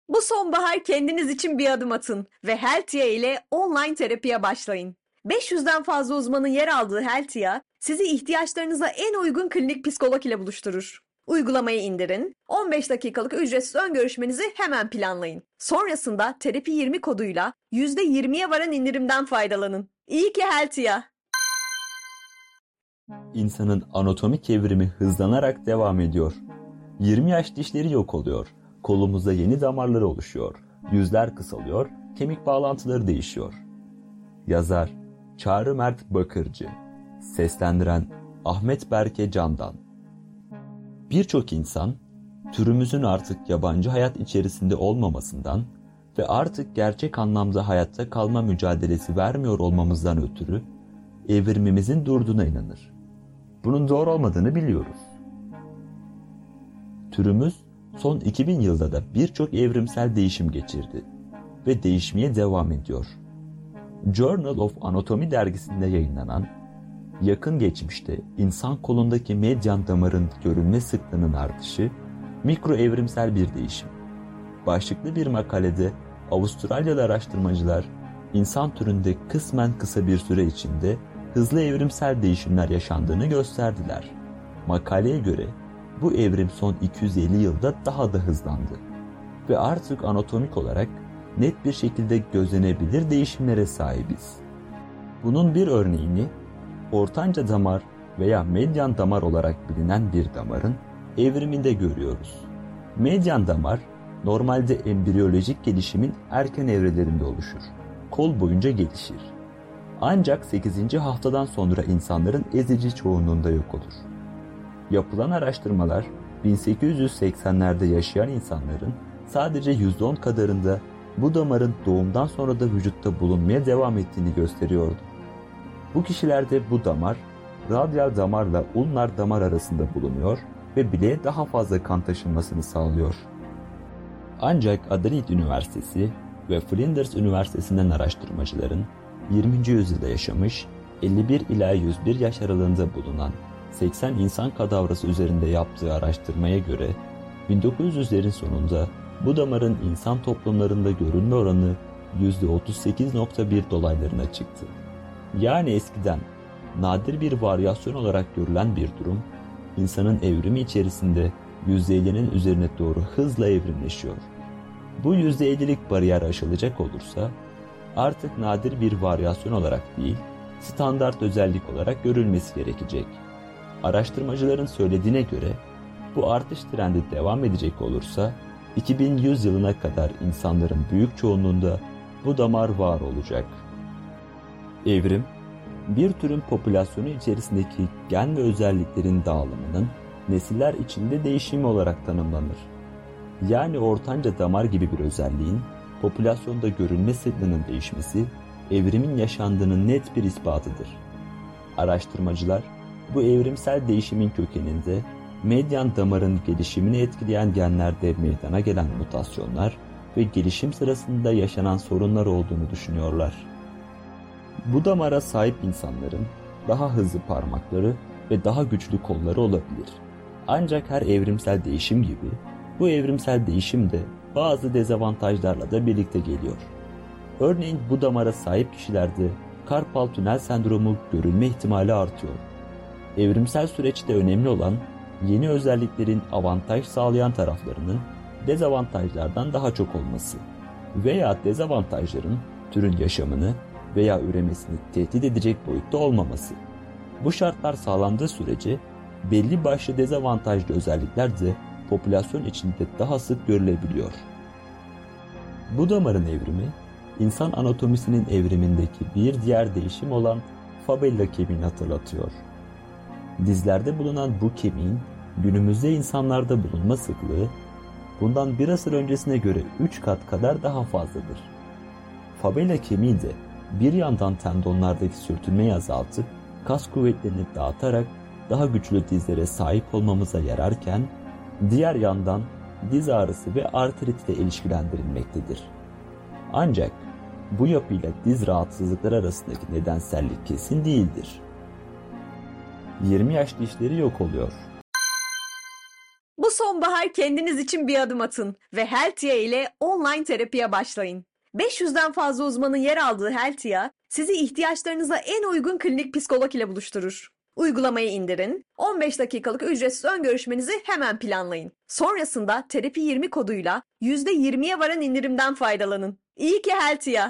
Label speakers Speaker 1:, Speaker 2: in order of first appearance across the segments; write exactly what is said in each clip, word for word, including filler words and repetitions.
Speaker 1: Bu sonbahar kendiniz için bir adım atın ve Heltia ile online terapiye başlayın. beş yüzden fazla uzmanın yer aldığı Heltia, sizi ihtiyaçlarınıza en uygun klinik psikolog ile buluşturur. Uygulamayı indirin, on beş dakikalık ücretsiz ön görüşmenizi hemen planlayın. Sonrasında terapi yirmi koduyla yüzde yirmiye varan indirimden faydalanın. İyi ki Heltia.
Speaker 2: İnsanın anatomik evrimi hızlanarak devam ediyor. yirmi yaş dişleri yok oluyor. Kolumuzda yeni damarlar oluşuyor. Yüzler kısalıyor, kemik bağlantıları değişiyor. Yazar Çağrı Mert Bakırcı. Seslendiren Ahmet Berke Candan. Birçok insan, türümüzün artık yabancı hayat içerisinde olmamasından ve artık gerçek anlamda hayatta kalma mücadelesi vermiyor olmamızdan ötürü evrimimizin durduğuna inanır. Bunun doğru olmadığını biliyoruz. Türümüz son iki bin yılda da birçok evrimsel değişim geçirdi ve değişmeye devam ediyor. Journal of Anatomy dergisinde yayınlanan, yakın geçmişte insan kolundaki medyan damarın görülme sıklığının artışı, mikro evrimsel bir değişim. Başlıklı bir makalede Avustralyalı araştırmacılar, insan türünde kısmen kısa bir süre içinde hızlı evrimsel değişimler yaşandığını gösterdiler. Makaleye göre bu evrim son iki yüz elli yılda daha da hızlandı ve artık anatomik olarak net bir şekilde gözlenebilir değişimlere sahibiz. Bunun bir örneğini ortanca damar veya medyan damar olarak bilinen bir damarın evriminde görüyoruz. Medyan damar normalde embriyolojik gelişimin erken evrelerinde oluşur. Kol boyunca gelişir. Ancak sekizinci haftadan sonra insanların ezici çoğunluğunda yok olur. Yapılan araştırmalar bin sekiz yüz seksenlerde yaşayan insanların sadece yüzde on kadarında bu damarın doğumdan sonra da vücutta bulunmaya devam ettiğini gösteriyordu. Bu kişilerde bu damar, radyal damarla ulnar damar arasında bulunuyor ve bileğe daha fazla kan taşınmasını sağlıyor. Ancak Adelaide Üniversitesi ve Flinders Üniversitesi'nden araştırmacıların yirminci yüzyılda yaşamış, elli bir ila yüz bir yaş aralığında bulunan seksen insan kadavrası üzerinde yaptığı araştırmaya göre bin dokuz yüzlerin sonunda bu damarın insan toplumlarında görülme oranı yüzde otuz sekiz nokta bir dolaylarına çıktı. Yani eskiden nadir bir varyasyon olarak görülen bir durum, insanın evrimi içerisinde yüzde ellinin üzerine doğru hızla evrimleşiyor. Bu yüzde ellilik bariyer aşılacak olursa, artık nadir bir varyasyon olarak değil, standart özellik olarak görülmesi gerekecek. Araştırmacıların söylediğine göre, bu artış trendi devam edecek olursa, iki bin yüz yılına kadar insanların büyük çoğunluğunda bu damar var olacak. Evrim, bir türün popülasyonu içerisindeki gen ve özelliklerin dağılımının nesiller içinde değişimi olarak tanımlanır. Yani ortanca damar gibi bir özelliğin popülasyonda görülme sıklığının değişmesi, evrimin yaşandığının net bir ispatıdır. Araştırmacılar, bu evrimsel değişimin kökeninde medyan damarın gelişimini etkileyen genlerde meydana gelen mutasyonlar ve gelişim sırasında yaşanan sorunlar olduğunu düşünüyorlar. Bu damara sahip insanların daha hızlı parmakları ve daha güçlü kolları olabilir. Ancak her evrimsel değişim gibi bu evrimsel değişim de bazı dezavantajlarla da birlikte geliyor. Örneğin bu damara sahip kişilerde karpal tünel sendromu görülme ihtimali artıyor. Evrimsel süreçte önemli olan yeni özelliklerin avantaj sağlayan taraflarının dezavantajlardan daha çok olması veya dezavantajların türün yaşamını veya üremesini tehdit edecek boyutta olmaması. Bu şartlar sağlandığı sürece belli başlı dezavantajlı özellikler de popülasyon içinde daha sık görülebiliyor. Bu damarın evrimi, insan anatomisinin evrimindeki bir diğer değişim olan fabella kemiğini hatırlatıyor. Dizlerde bulunan bu kemiğin günümüzde insanlarda bulunma sıklığı bundan bir asır öncesine göre üç kat kadar daha fazladır. Fabella kemiği de bir yandan tendonlardaki sürtünmeyi azaltıp kas kuvvetlerini dağıtarak daha güçlü dizlere sahip olmamıza yararken diğer yandan diz ağrısı ve artritle ilişkilendirilmektedir. Ancak bu yapıyla diz rahatsızlıkları arasındaki nedensellik kesin değildir. yirmi yaş dişleri yok oluyor.
Speaker 1: Bu son sonbahar kendiniz için bir adım atın ve Heltia ile online terapiye başlayın. beş yüzden fazla uzmanın yer aldığı Heltia, sizi ihtiyaçlarınıza en uygun klinik psikolog ile buluşturur. Uygulamayı indirin, on beş dakikalık ücretsiz ön görüşmenizi hemen planlayın. Sonrasında Terapi yirmi koduyla yüzde yirmiye varan indirimden faydalanın. İyi ki Heltia!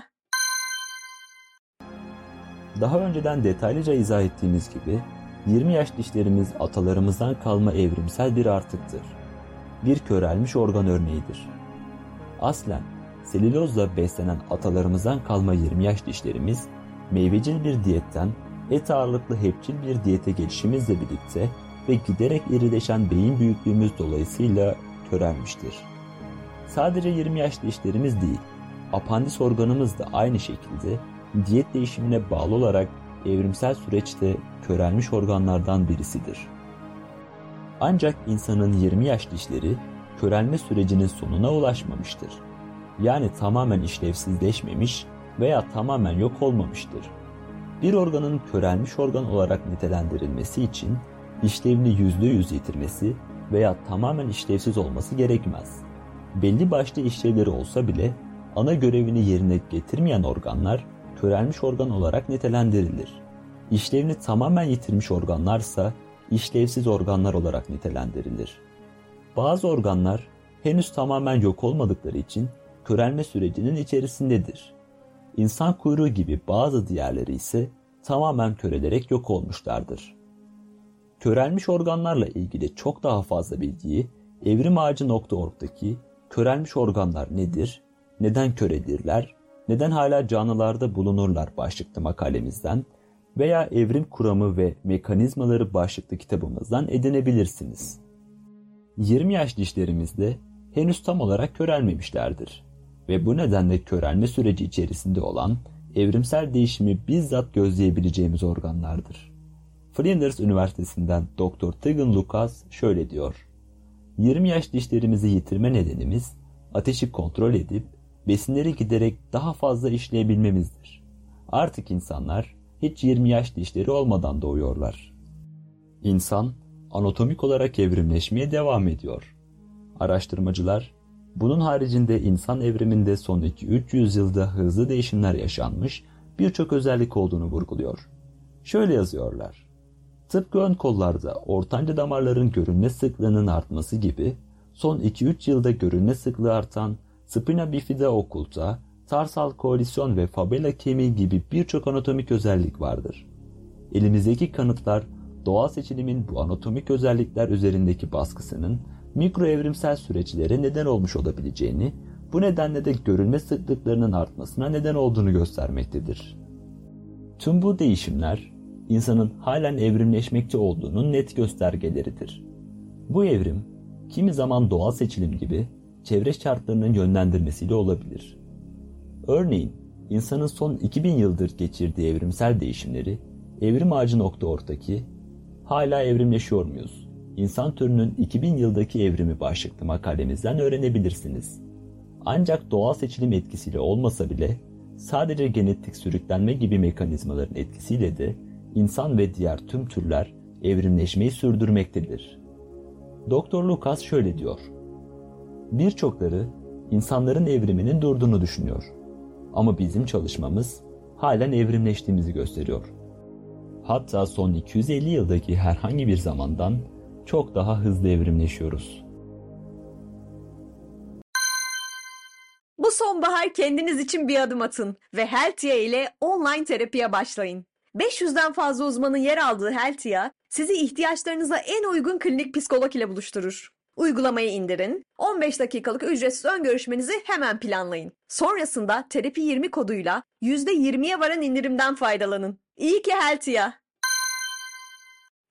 Speaker 2: Daha önceden detaylıca izah ettiğimiz gibi yirmi yaş dişlerimiz atalarımızdan kalma evrimsel bir artıktır. Bir körelmiş organ örneğidir. Aslen selülozla beslenen atalarımızdan kalma yirmi yaş dişlerimiz meyvecil bir diyetten et ağırlıklı hepçil bir diyete geçişimizle birlikte ve giderek irileşen beyin büyüklüğümüz dolayısıyla körelmiştir. Sadece yirmi yaş dişlerimiz değil, apandis organımız da aynı şekilde diyet değişimine bağlı olarak evrimsel süreçte körelmiş organlardan birisidir. Ancak insanın yirmi yaş dişleri körelme sürecinin sonuna ulaşmamıştır. Yani tamamen işlevsizleşmemiş veya tamamen yok olmamıştır. Bir organın körelmiş organ olarak nitelendirilmesi için işlevini yüzde yüz yitirmesi veya tamamen işlevsiz olması gerekmez. Belli başlı işlevleri olsa bile ana görevini yerine getirmeyen organlar körelmiş organ olarak nitelendirilir. İşlevini tamamen yitirmiş organlarsa işlevsiz organlar olarak nitelendirilir. Bazı organlar henüz tamamen yok olmadıkları için körelme sürecinin içerisindedir. İnsan kuyruğu gibi bazı diğerleri ise tamamen körelerek yok olmuşlardır. Körelmiş organlarla ilgili çok daha fazla bilgiyi evrimağacı nokta org'daki körelmiş organlar nedir, neden köredirler, neden hala canlılarda bulunurlar başlıklı makalemizden veya evrim kuramı ve mekanizmaları başlıklı kitabımızdan edinebilirsiniz. yirmi yaş dişlerimizde henüz tam olarak körelmemişlerdir ve bu nedenle körelme süreci içerisinde olan evrimsel değişimi bizzat gözleyebileceğimiz organlardır. Flinders Üniversitesi'nden doktor Tegan Lucas şöyle diyor: yirmi yaş dişlerimizi yitirme nedenimiz ateşi kontrol edip besinleri giderek daha fazla işleyebilmemizdir. Artık insanlar hiç yirmi yaş dişleri olmadan doğuyorlar. İnsan anatomik olarak evrimleşmeye devam ediyor. Araştırmacılar bunun haricinde insan evriminde son iki üç yüzyılda hızlı değişimler yaşanmış birçok özellik olduğunu vurguluyor. Şöyle yazıyorlar: tıpkı ön kollarda ortanca damarların görünme sıklığının artması gibi son iki üç yılda görünme sıklığı artan spina bifida occulta, tarsal koalisyon ve fabella kemiği gibi birçok anatomik özellik vardır. Elimizdeki kanıtlar doğal seçilimin bu anatomik özellikler üzerindeki baskısının mikro evrimsel süreçlere neden olmuş olabileceğini, bu nedenle de görülme sıklıklarının artmasına neden olduğunu göstermektedir. Tüm bu değişimler insanın halen evrimleşmekte olduğunun net göstergeleridir. Bu evrim kimi zaman doğal seçilim gibi çevre şartlarının yönlendirmesiyle olabilir. Örneğin insanın son iki bin yıldır geçirdiği evrimsel değişimleri evrimağacı nokta org'daki "Hala evrimleşiyor muyuz? İnsan türünün iki bin yıldaki evrimi" başlıklı makalemizden öğrenebilirsiniz. Ancak doğal seçilim etkisiyle olmasa bile sadece genetik sürüklenme gibi mekanizmaların etkisiyle de insan ve diğer tüm türler evrimleşmeyi sürdürmektedir. doktor Lucas şöyle diyor: birçokları insanların evriminin durduğunu düşünüyor. Ama bizim çalışmamız halen evrimleştiğimizi gösteriyor. Hatta son iki yüz elli yıldaki herhangi bir zamandan çok daha hızlı evrimleşiyoruz.
Speaker 1: Bu sonbahar kendiniz için bir adım atın ve Heltia ile online terapiye başlayın. beş yüzden fazla uzmanın yer aldığı Heltia, sizi ihtiyaçlarınıza en uygun klinik psikolog ile buluşturur. Uygulamayı indirin, on beş dakikalık ücretsiz ön görüşmenizi hemen planlayın. Sonrasında Terapi yirmi koduyla yüzde yirmiye varan indirimden faydalanın. İyi ki Heltia!